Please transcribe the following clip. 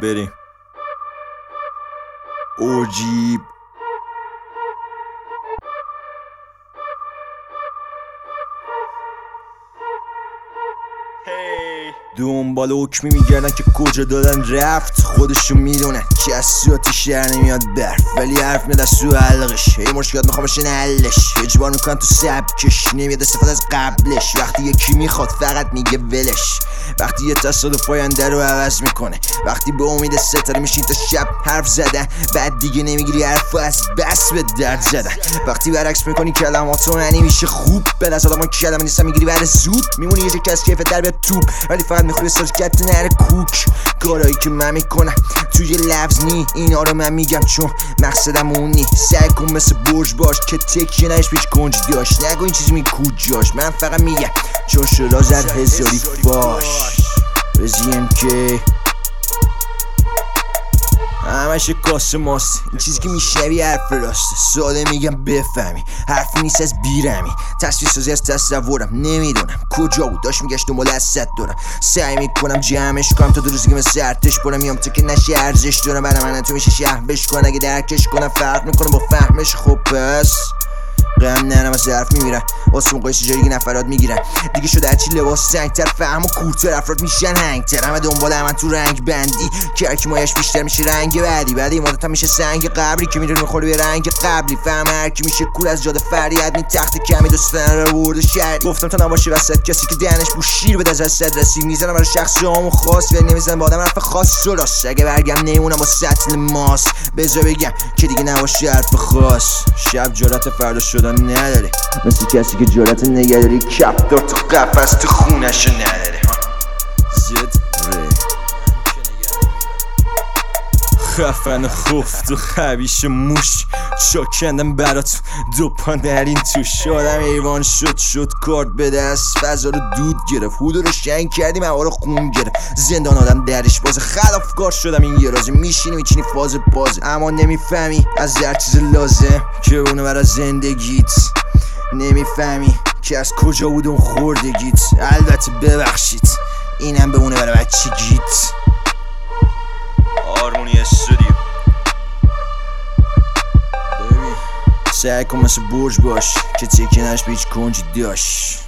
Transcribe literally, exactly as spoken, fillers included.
بریم اوجیب دنبال حکمی میگردن که کجا دادن رفت، خودشون میدونن که از سیاتی شهر نمیاد برف، ولی حرف میاد از سو حلقش. هی مشکلات میخوام بشن حلش، اجبار میکنن تو سبکش، نمیاد استفاده از قبلش. وقتی یکی میخواد فقط میگه ولش، وقتی یه تصادف آینده رو عوض میکنه، وقتی به امید ستاره میشین تا شب حرف زدن، بعد دیگه نمیگیری حرف از بس به درد زدن. وقتی برعکس میکنی کلماتو معنی میشه خوب، به نظر ما کلمه نیستم میگیری بعد زود، میمونی یه جا از کیفت در بیاد توپ، ولی فقط میخوری سرکت نره کوک. کارایی که من میکنم توی لفظ نی، اینا رو من میگم چون مقصدم اون نی. سعی کن مثل برج باش که تکیه نش پیچ کنج داشت، نگو این چیزی می کجاش، من فقط میگم چون شرا زد هزاری فاش. رزیم که همش کاسه ماست، این چیزی که میشنوی حرف راسته، ساده میگم بفهمی، حرفی نیست از بیرمی. تصویر سازی از تصورم، نمیدونم کجا بود، داشت میگشت دنبال از صد دارم. سعی میکنم جمعش کنم تا دو روزی که مثل ارتش برم، میام تا که نشه ارزش دارم، برای من تو میشه شهرش کن، اگه درکش کنم فرق میکنم با فهمش. خب پس غم نرم از حرف میمیرن، واسه اون قیسی جایی نفرات میگیرن دیگه، شده هرچی لباس سنگتر، فهم و کورتر، افراد میشن هنگتر، همه دنبال همه تو رنگ بندی، که هرکی مایش بیشتر میشه رنگ بعدی، بعد این مدت هم میشه سنگ قبری که میره میخوره به رنگ قبلی. فهم هرکی میشه کور از جاده فریاد، می تخت کمی دوستان رو برده شهر. گفتم تا نباشه وسط کسی که دهنش بو شیر بده از صد رسی، میزنم برای شخص همون خاص، ولی نمیزنم با آدم حرف خاص و راست. اگه برگم نمونم با سطل ماس، بذار بگم که دیگه نباشه حرف خاص. شب جرأت فردا شدن نداره، مثل کسی که جرأت نگهداری کپ دار تو قفس تو خونش نداره. زد ره خفن خفت و خبیش موش، چاکندم برات دو پا نرین توش. آدم ایوان شد شد کارت به دست، فضا رو دود گرفت، هودو رو شنگ کردیم هوا رو خون گرفت. زندان آدم درش بازه، خلافکار شدم این یه رازه، میشینی میچینی فاز بازه، اما نمیفهمی از هر چیز لازم که اونو برای زندگیت، نمیفهمی که از کجا بود اون خوردگیت. البته ببخشید اینم بمونه برای بچگیت. آرمونی استودیو ببین، سعی کن مثل برج باش که تکیه نش به هیچ کنجی داشت.